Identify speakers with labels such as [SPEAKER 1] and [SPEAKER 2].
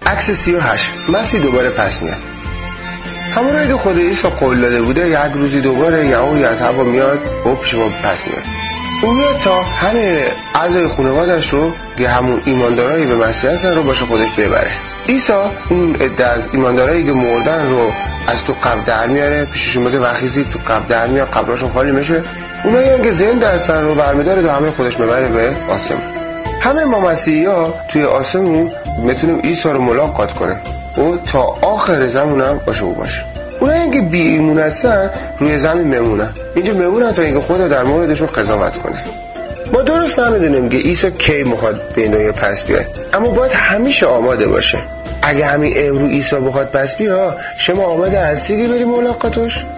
[SPEAKER 1] عکس 38 مسیح دوباره پس میاد. همونایی که خود عیسی قول داده بوده یک روزی دوباره یهویی از هوا میاد و پیش ما پس میاد. اون میاد تا همه اعضای خانواده‌اش رو که همون ایماندارایی به مسیح هستن رو باشه خودش ببره. عیسی اون عده از ایماندارایی که مردن رو از تو قبر در میاره، پیششون میگه وخیزی تو قبر در میاد، قبرشون خالی میشه. اونایی که زنده هستن رو برمی‌داره تا همه خودش میبره به آسمون. همه ما مسیحی‌ها توی آسمون میتونیم عیسی رو ملاقات کنیم و تا آخر زمان هم باشه. اونایی که بی ایمون هستن روی زمین میمونن، اینجا میمونن تا اینکه خدا در موردشون قضاوت کنه. ما درست نمیدونیم که عیسی کی میخواد به این دنیا پس بیاد، اما باید همیشه آماده باشه. اگه همین امروز عیسی بخواد پس بیاد، شما آماده هستی که بری ملاقاتش؟